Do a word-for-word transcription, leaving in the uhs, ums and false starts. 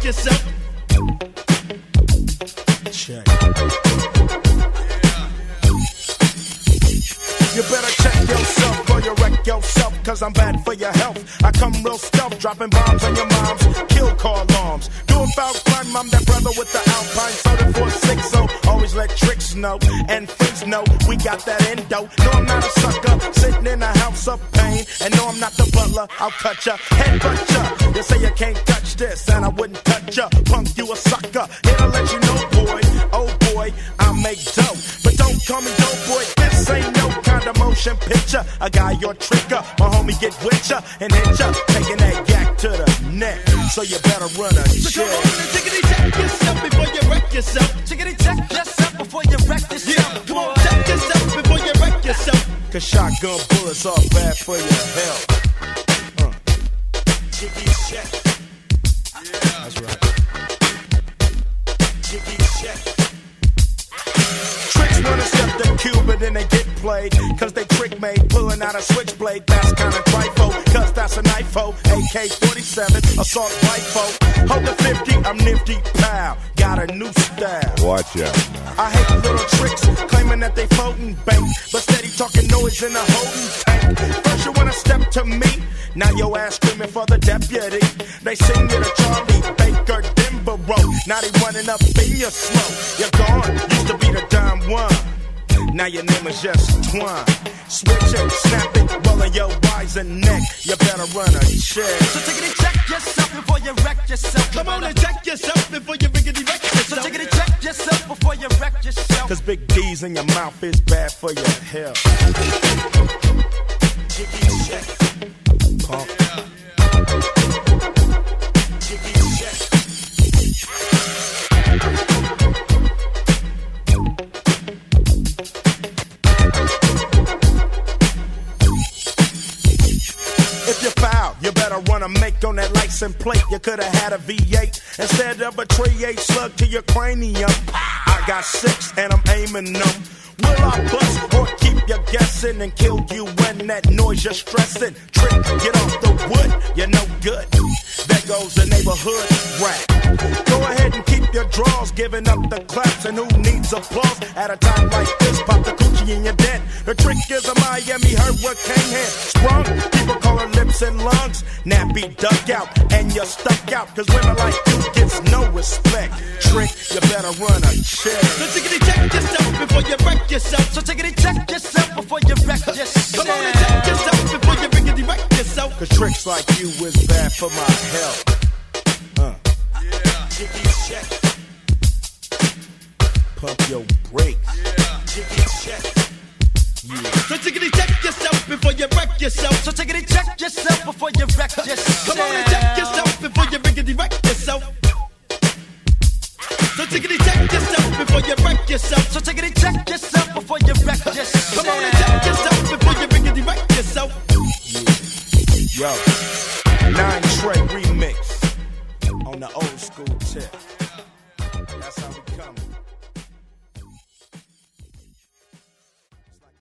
check yourself. Check. You better check yourself or you wreck yourself, cause I'm bad for your health. I come real stealth, dropping bombs on your moms, kill car alarms. Doing foul crime, I'm that brother with the Alpine soda four six, so always let tricks know and freaks know we got that endo. No, I'm not a sucker, sitting in a house of pain. And no, I'm not the butler, I'll cut ya, headbutt ya. You say you can't touch this, and I wouldn't touch ya. Punk, you a sucker, here to let you know, boy. Oh boy, I make dough, but don't call me dope boy. This ain't no kind of motion picture. A guy your trigger, my homie get with ya and hit ya, taking that yak to the neck. So you better run a So check. come on and tickety check yourself before you wreck yourself. Tickety check yourself before you wreck yourself. Yeah, come on, check yourself before you wreck yourself. Cause shotgun bullets are bad for your health. Uh. Jiggy check. Yeah. That's right. Jiggy check. Tricks wanna step the cube, but then they get played. Cause they trick made, pulling out a switchblade. That's kinda trifle, cause that's a knifo. A K forty-seven, assault rifle. Hold the fifty, I'm nifty, pal. Got a new style. Watch out now. I hate little tricks, claiming that they floating bank, but steady talking noise in a holding tank. First you wanna step to me, now your ass screaming for the deputy. They sing you to Charlie Baker Denborough. Now they running up in your slow. You're gone, used to be the dime one. Now your name is just Twine. Switch it, snap it, rolling your wise and neck. You better run a check. So take it, check yourself before you wreck yourself. Come on and check yourself before you riggedy wreck yourself. So take it, check yourself before you wreck yourself. Cause big D's in your mouth is bad for your health. Jiggy check. Pump. Jiggy check. If you foul, you better run a make on that license plate. You could've had a V eight instead of a three eight slug to your cranium. I got six and I'm aiming them. Will I bust or keep you guessing and kill you when that noise you're stressing? Trick, get off the wood, you're no good. There goes the neighborhood rap. Go ahead and keep your draws, giving up the claps. And who needs applause at a time like this? Pop the coochie in your dent. The trick is a Miami hurricane head. Sprung, people call her lips and lungs. Nappy duck out, and you're stuck out. Cause women like you gets no respect. Trick, you better run a check. So take it, check yourself before you wreck yourself. So take it, check yourself before you wreck yourself. Come on and check yourself before you riggedy wreck yourself. Cause tricks like you is bad for my health. Uh. Yeah. Jiggy check. Pump your brakes. Yeah. Jiggy check. Yeah. So take it, check yourself before you wreck yourself. So take it, check yourself before you wreck yourself. Come on and check yourself before you riggedy wreck yourself. So take it, check yourself before you wreck yourself. So take it, check yourself before you wreck yourself. Come on and check yourself before you riggedy wreck yourself. Yeah. Yo, Nine Trey remix on the old